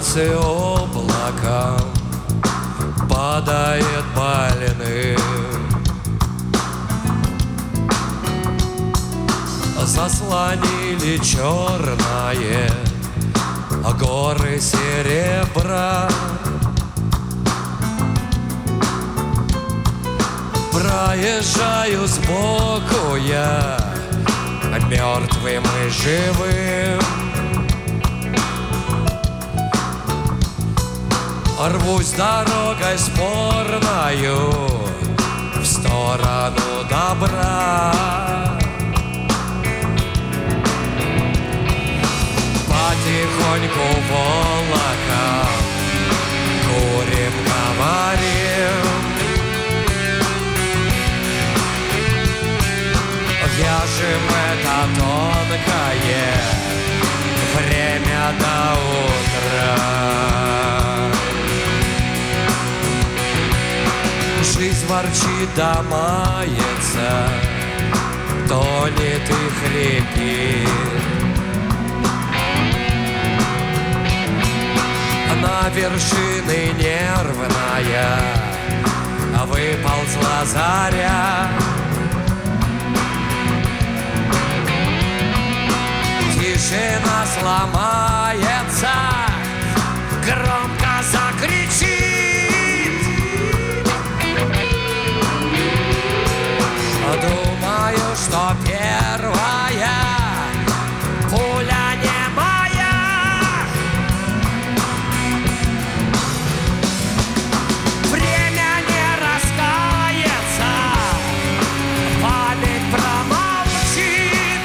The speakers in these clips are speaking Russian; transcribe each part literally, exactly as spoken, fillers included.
солнце облаком падает больным, заслонили черное горы серебра. Проезжаю сбоку я, мертвым и живым, рвусь дорогой спорною в сторону добра. Потихоньку волоком курим, говорим, вяжем это тонкое время до утра. Жизнь ворчит да мается, тонет и хрипит. На вершины нервная выползла заря. Тишина сломается, громко закричит. Думаю, что первая пуля не моя. Время не раскается, память промолчит.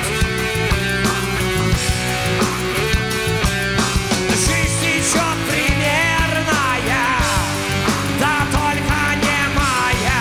Жизнь течет примерная, да только не моя.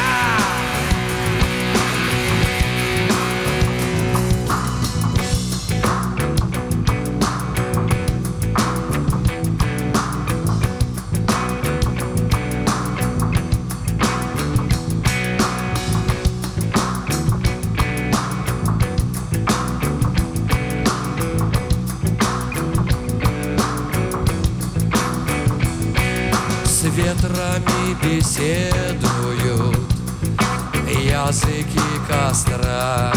С ветрами беседуют языки костра.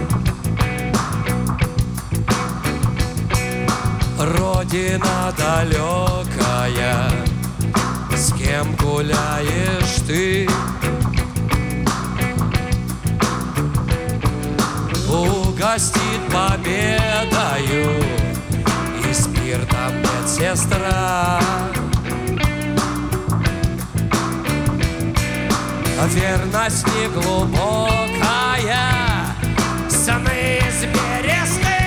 Родина далекая, с кем гуляешь ты? Угостит победою и спиртом медсестра. Верность неглубокая, сны из бересты.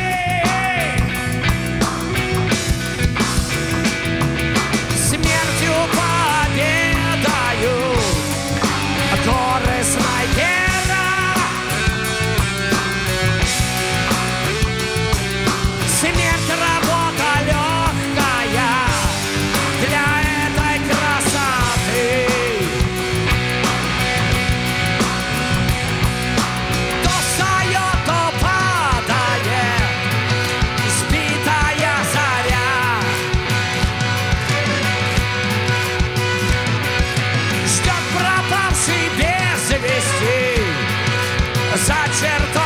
Смертью победою горы снайпера. Смерть работа легкая для этой красоты. За чертой